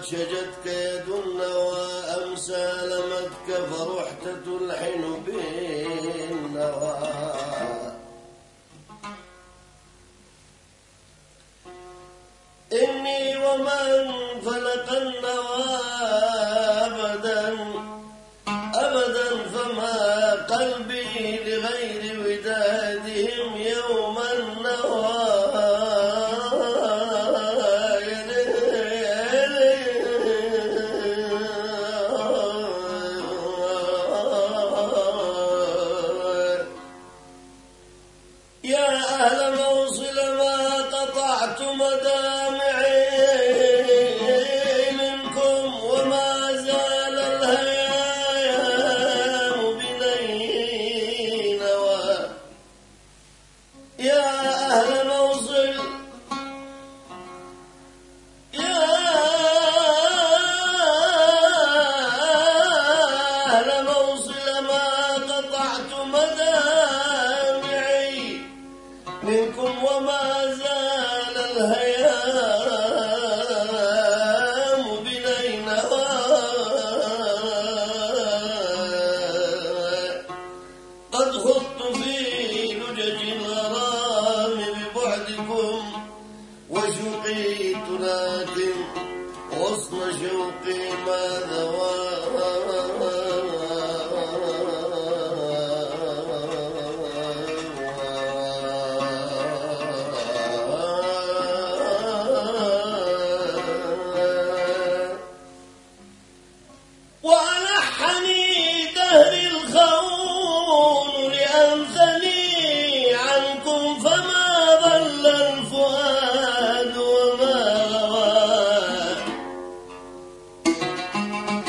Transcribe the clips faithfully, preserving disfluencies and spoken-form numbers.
شجتك يد النوى أم سالمتك فرحت تلحن بالنوى إني ومن فلق النوى أبدا أبدا فما قلبي لغير ودادهم يوما نوى يا أهل موصل ما قطعت مدامعي منكم وما زال الهيام بني نوى يا أهل موصل يا أهل موصل ما قطعت مدامعي منكم وما زال الهيام بني نوى قد خضت في لجج الغرام ببعدكم وشوقي تنادم غصن شوقي ما ذوى وألحني دهري الخون لأنثني عنكم فما ضل الفؤاد وما غوى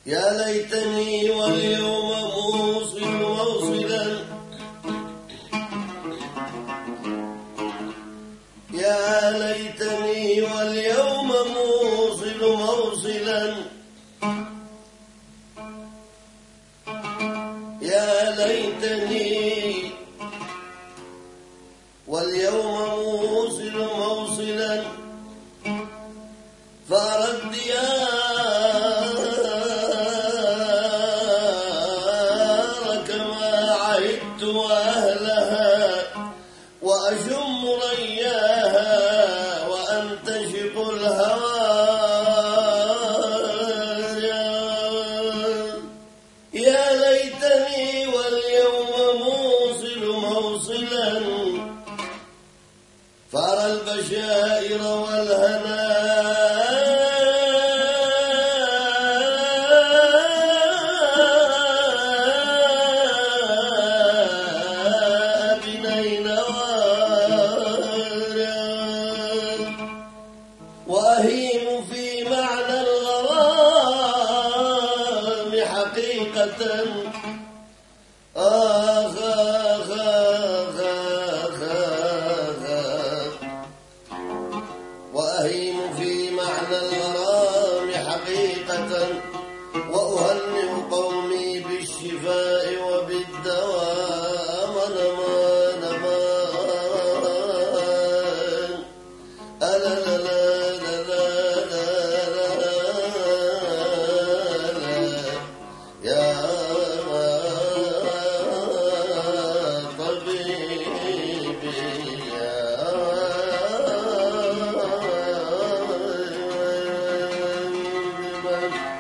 يا ليتني واليوم موصل موصلا يا ليتني واليوم موصل موصلا يا ليتني واليوم موصل موصلا فأرى الديار كما عهدت وأهلها وأشم رياها وأنتشق الهوايا يا ليتني واليوم موصل موصلا فأرى البشائر والهنا وأهيم في معنى الغرام حقيقة آخ آخ آخ آخ آخ وأهيم في معنى الغرام حقيقة وأهنئ قومي بالشفاء وبالدواء ونمان مان ألا لا لا Thank you.